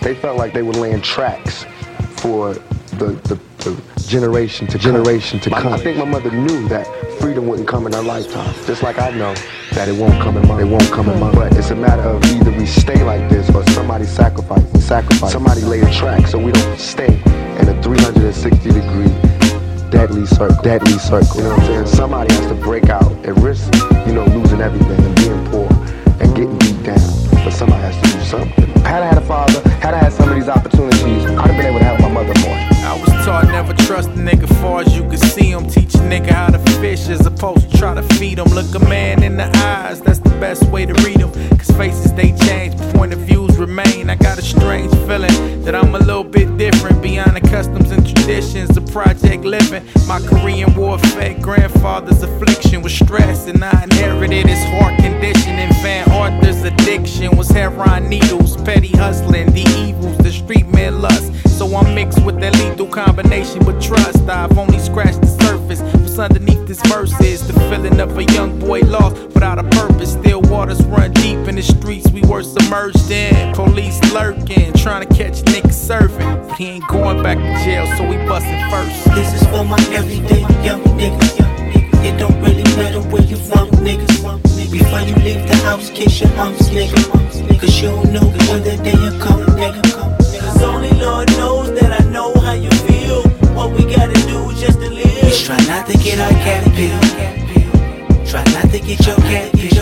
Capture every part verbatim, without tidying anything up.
they felt like they were laying tracks for the, the, the generation to generation to come. I think my mother knew that freedom wouldn't come in her lifetime, just like I know that it won't come in mine. It won't come in mine. But it's a matter of either we stay like this or somebody sacrifice and sacrifice. Somebody lay a track so we don't stay in a three hundred sixty degree deadly circle. Deadly circle. You know what I'm saying? Somebody has to break out and risk, you know, losing everything and being poor and getting beat down. But somebody has to do something. Had I had a father, had I had some of these opportunities, I'd have been able to help my mother more. I was taught never trust a nigga far as you can see him. Teach a nigga how to fish as opposed to try to feed him. Look a man in the eyes, that's the best way to read him. Cause faces they change, but point of views remain. I got a strange feeling that I'm a little bit different beyond the customs and traditions of project living. My Korean War fed grandfather's affliction was stress, and I inherited his heart condition. And Van Arthur's addiction was heroin needles, petty hustling, the evils, the street man lust. So I'm mixed with that lethal combination with trust. I've only scratched the surface. What's underneath this verse is the feeling of a young boy lost without a purpose. Still waters run deep in the streets we were submerged in. Police lurking, trying to catch niggas serving, but he ain't going back to jail, so we bustin' first. This is for my everyday young niggas. It don't really matter where you from, niggas. Before you leave the house, kiss your arms, nigga. Cause you don't know when the day you come, nigga. Cause only Lord knows that I know how you feel. What we gotta do just to live. Just try not to get our cat pill. Try not to get your cat pill.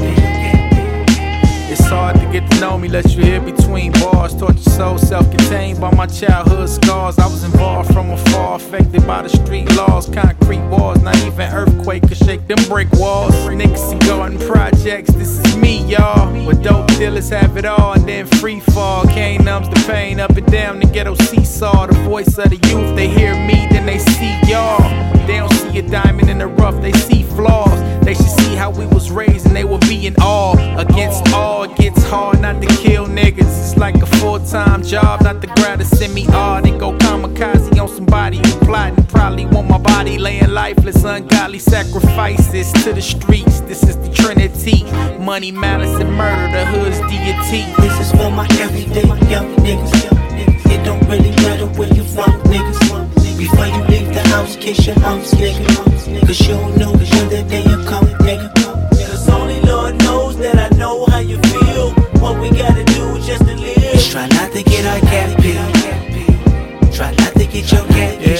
It's hard to get to know me, let you hear between bars. Torture soul, self-contained by my childhood scars. I was involved from afar, affected by the street laws. Concrete walls, not even earthquake could shake them brick walls. Niggas see garden projects, this is me, y'all. But dope dealers have it all, and then free fall. Cane numbs the pain, up and down the ghetto seesaw. The voice of the youth, they hear me, then they see y'all. They don't see a diamond in the rough, they see flaws. They should see how we was raised, and they will be in awe. Against all, it gets hard not to kill niggas. It's like a full-time job, not the grad to send me all. They go kamikaze on somebody who plotting. Probably want my body laying lifeless, ungodly sacrifices to the streets. This is the Trinity. Money, malice, and murder, the hood's deity. This is for my everyday young niggas. It don't really matter where you from, niggas. Before you leave the house, kiss your arms, nigga. Cause you don't know when the day you come, nigga. Cause only Lord knows that I know how you feel. What we gotta do just to live. Just try not to get our cat pill. Try not to get your cat pill.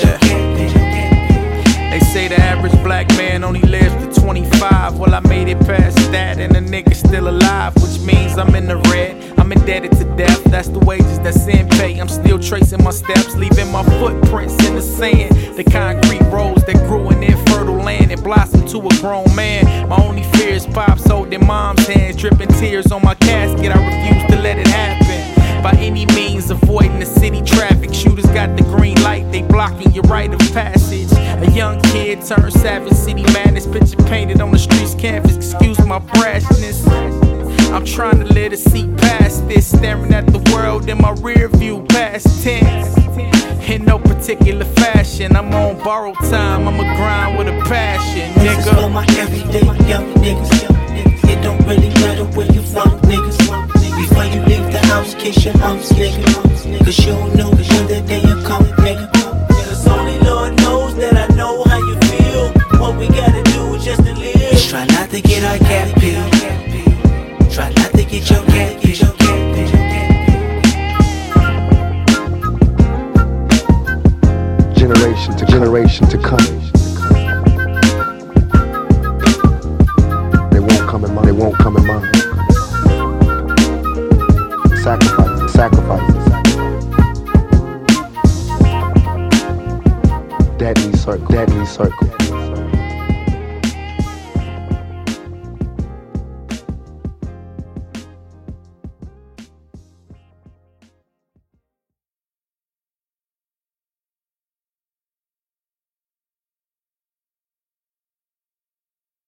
Yeah. They say the average black man only lives to twenty-five. Well, I made it past that, and the nigga's still alive, which means I'm in the red. I'm indebted to death, that's the wages that sin pay. I'm still tracing my steps, leaving my footprints in the sand. The concrete roads that grew in infertile land and blossomed to a grown man. My only fear is pops holding mom's hands, dripping tears on my casket. I refuse to let it happen. By any means, avoiding the city traffic. Shooters got the green light, they blocking your rite of passage. A young kid turned savage, city madness, picture painted on the street's canvas. Excuse my brashness. I'm trying to let it see past this, staring at the world in my rear view, past tense. In no particular fashion, I'm on borrowed time, I'ma grind with a passion, nigga. This is for my everyday young niggas. It don't really matter where you from, niggas. Before you leave the house, kiss your arms, nigga. Cause you don't know when the day you come, nigga. Cause only Lord knows that I know how you feel. What we gotta do just to live. Just try not to get our cat pill. Try not to get your cat pill. Generation to generation to come. They won't come in mine. They won't come in mine. Sacrifices, sacrifices. Deadly circle, deadly circle.